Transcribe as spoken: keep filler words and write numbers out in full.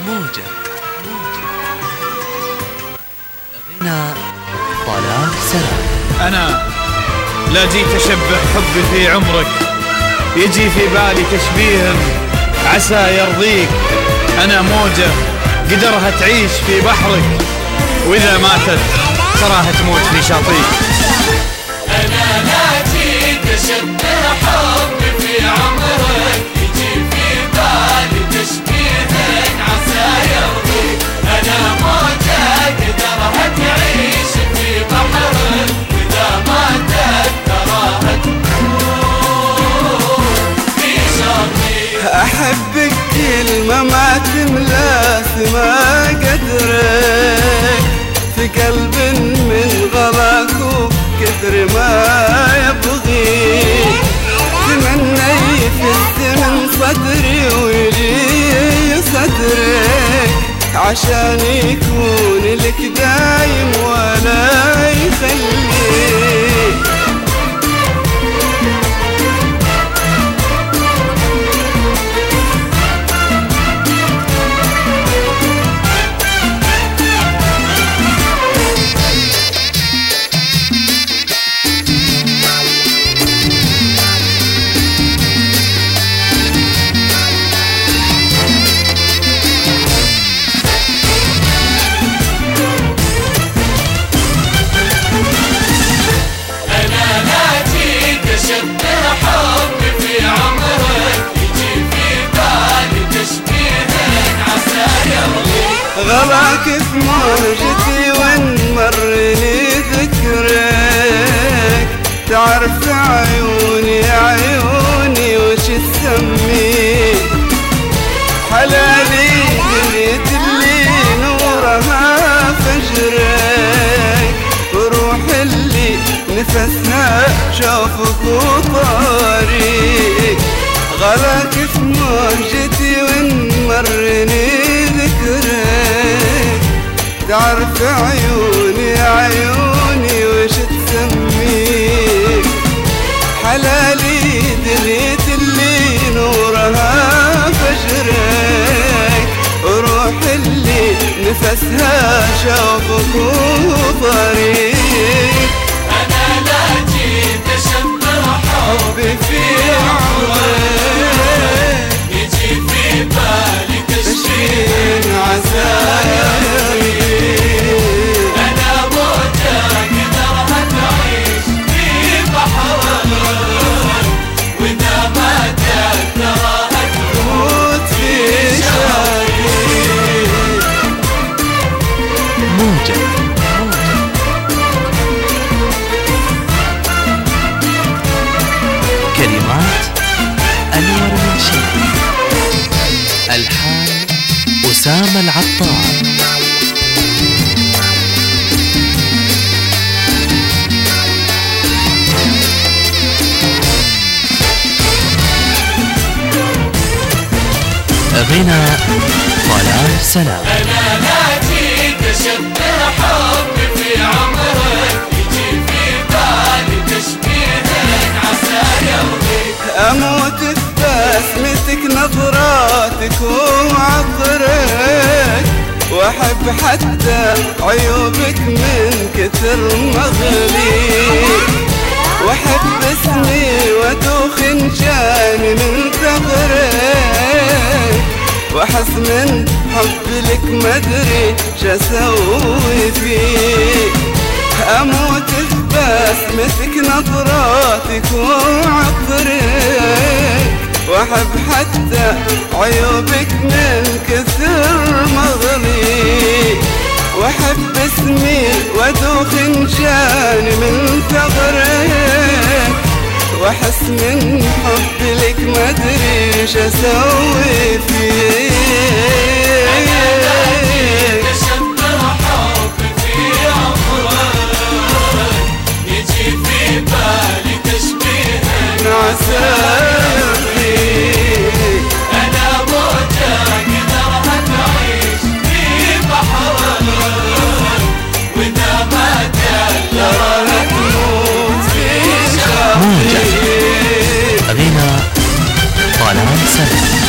موجة غنى طلال سلام. أنا لا جيت أشبه حبي في عمرك، يجي في بالي تشبيه عسى يرضيك. أنا موجة قدرها تعيش في بحرك، وإذا ماتت تراها تموت في شاطئك. أنا لا جيت أشبه حبي في عمرك، يجي في بالي تشبيه عسى يرضيك. أنا موجة قدرها تعيش في بحرك، وإذا ماتت تراها تموت في شاطئك. أحبك كلمة ما تملى سما قدرك، في قلب من غلاك وكثر ما يبغيك. تمنيت من صدري ويجي صدرك، عشان يكون لك دايم ولا يخليك. غلاك في موجتي ونمرني ذكرك، تعرف عيوني عيوني وش تسميك. حلالي دنيت اللي نورها فجرك، وروح اللي نفسها شوفك وطاريك. غلاك في موجتي ونمرني ذكرك، تعرف عيوني عيوني وش تسميك. حلالي دنيت اللي نورها فجرك، وروح اللي نفسها شوفك وطريق. أنا لا جيت أشبه حبي في عمرك، يجي في بالي تشبيه عسى يرضيك. أنا موجة قدرها تعيش في بحرك، وإذا ماتت تراها تموت في شاطئك. موجة كلمات أنور من شيء، ألحان أسامة العطار. غنى طلال سلام. أنا لا جيت أشبه حبي في عمرك، يجي في بالي تشبيه عسى يرضيك. أموت ببسمتك نظراتك وعطرك، وأحب حتى عيوبك من كثر مغليك. وأحب اسمي وادوخ جاني من ثغرك، وأحس من حب لك مدري شاسوي فيك. أموت ببسمتك نظراتك وعطرك، وأحب حتى عيوبك من كثر مغليك. وأحب اسمي وادوخ جاني من ثغرك، وأحس من حب لك مدري شاسوي فيك. عسى يرضيك. أنا موجة قدرها تعيش في بحرك، وإذا ماتت تراها تموت في شاطئك. غنى طلال سلام.